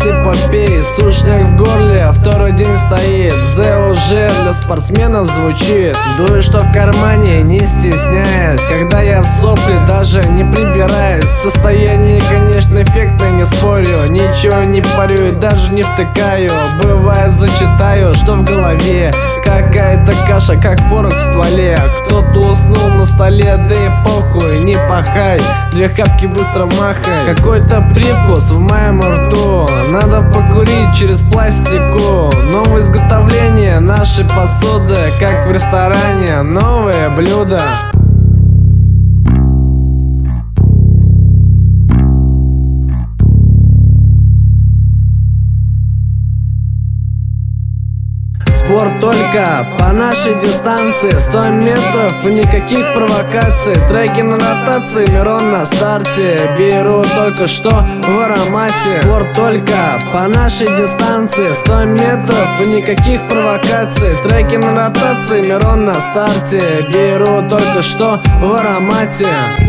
эпопеи. Сушняк в горле, второй день стоит. ЗОЖ для спортсменов звучит. Дую, что в кармане, не стесняясь. Когда я в сопли, даже не прибираюсь. Состояние, конечно, эффектное, не спорю. Ничего не парю и даже не втыкаю. Бывает, зачитаю, что в голове. Какая-то каша, как порох в стволе. Кто-то уснул на столе, да и похуй, не пахай. Две хапки быстро махай. Какой-то привкус в моем рту. Надо покурить через пластику. Новое изготовление нашей посуды, как в ресторане, новые блюда. Спорт только по нашей дистанции 100 метров и никаких провокаций. Треки на ротации, Мирон на старте. Беру только что в аромате. Спорт только по нашей дистанции 100 метров и никаких провокаций. Треки на ротации, Мирон на старте. Беру только что в аромате.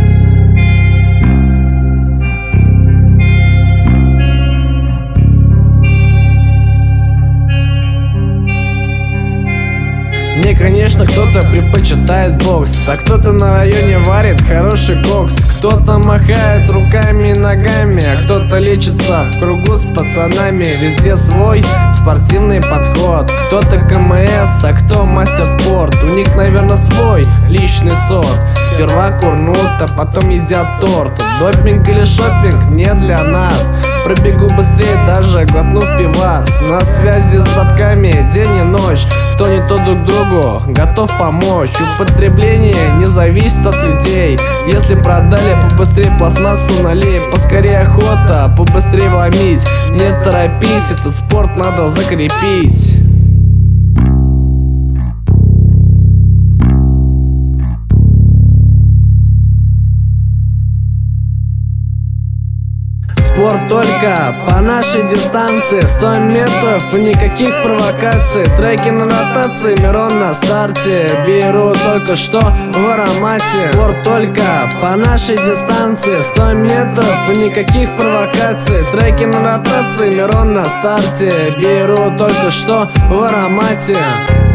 Мне, конечно, кто-то предпочитает бокс, а кто-то на районе варит хороший кокс. Кто-то махает руками и ногами, а кто-то лечится в кругу с пацанами. Везде свой спортивный подход. Кто-то КМС, а кто мастер спорт. У них, наверное, свой личный сорт. Сперва курнут, а потом едят торт. Допинг или шопинг не для нас. Пробегу быстрее, даже глотнув пивас. На связи с братками день и ночь. Кто не то друг другу готов помочь. Употребление не зависит от людей. Если продали, побыстрее пластмассу налей. Поскорее охота, побыстрее вломить. Не торопись, этот спорт надо закрепить. Спорт только по нашей дистанции 100 метров и никаких провокаций. Треки на ротации, Мирон на старте. Беру только что в аромате. Спорт только по нашей дистанции 100 метров и никаких провокаций. Треки на ротации, Мирон на старте. Беру только что в аромате.